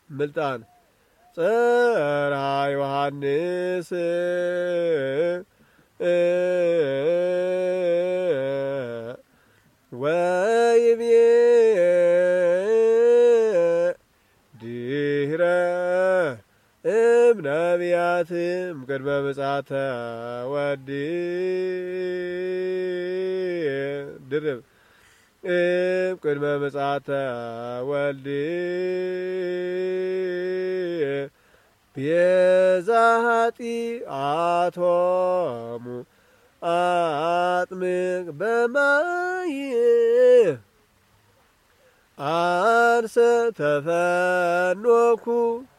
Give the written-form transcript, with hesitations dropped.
ምልጣን ጽርሐ ዮሐንስ ወይቤ ድኅረ እምነቢያትም ቅድመ ምጽአተ ወዲ ድርብ ቅድመ ምጽአተ ወልድ ቤዛ ኃጢአቶሙ አጥምቅ በማየ አንሰ ተፈኖኩ